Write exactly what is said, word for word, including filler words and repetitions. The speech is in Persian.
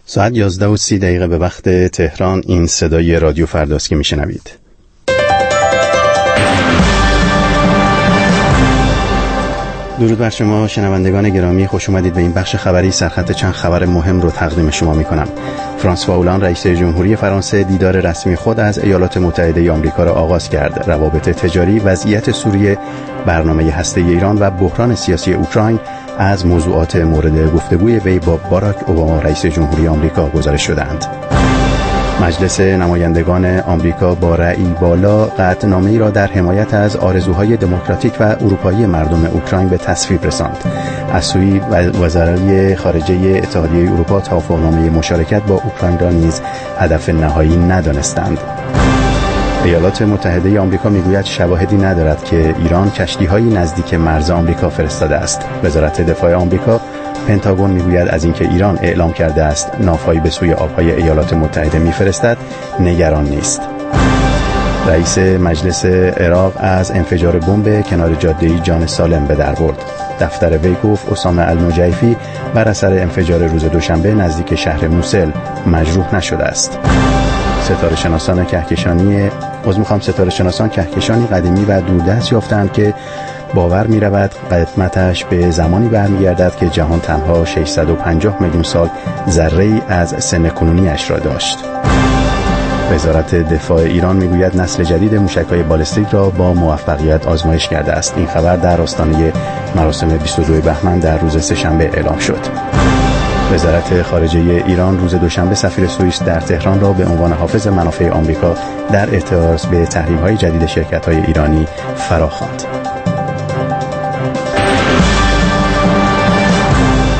ساعت یازده و سی دقیقه به وقت تهران. این صدای رادیو فرداست که میشنوید. درود بر شما شنوندگان گرامی، خوش اومدید به این بخش خبری سرخط چند خبر مهم رو تقدیم شما میکنم. فرانسوا اولان رئیس جمهوری فرانسه دیدار رسمی خود از ایالات متحده آمریکا را آغاز کرد. روابط تجاری، وضعیت سوریه، برنامه هسته ایران و بحران سیاسی اوکراین از موضوعات مورد گفتگوی وی با باراک اوباما رئیس جمهوری آمریکا گزارش شدند. مجلس نمایندگان آمریکا با رأی بالا قطعنامه‌ای را در حمایت از آرزوهای دموکراتیک و اروپایی مردم اوکراین به تصویب رساند. از سوی وزرای خارجه اتحادیه اروپا توافقنامه مشارکت با اوکراین را نیز هدف نهایی ندانستند. ایالات متحده آمریکا میگوید شواهدی ندارد که ایران کشتی‌های نزدیک مرز آمریکا فرستاده است. وزارت دفاع آمریکا پنتاگون میگوید از اینکه ایران اعلام کرده است ناوهایی به سوی آبهای ایالات متحده میفرستد نگران نیست. رئیس مجلس عراق از انفجار بمب کنار جاده‌ای جان سالم به در برد. دفتر وی گفت اسامه النجیفی بر اثر انفجار روز دوشنبه نزدیک شهر موسل مجروح نشده است. ستاره شناسان کهکشانی از میخوام ستاره شناسان کهکشانی قدیمی و دوردست یافتند که باور می رود قدمتش به زمانی برمیگردد که جهان تنها ششصد و پنجاه میلیون سال ذره‌ای از سن کنونیش را داشت. وزارت دفاع ایران میگوید نسل جدید موشک‌های بالستیک را با موفقیت آزمایش کرده است. این خبر در آستانه مراسم بیست و دوم بهمن در روز سه‌شنبه اعلام شد. وزارت خارجه ایران روز دوشنبه سفیر سوئیس در تهران را به عنوان حافظ منافع آمریکا در اعتراض به تحریم‌های جدید شرکت‌های ایرانی فراخواند.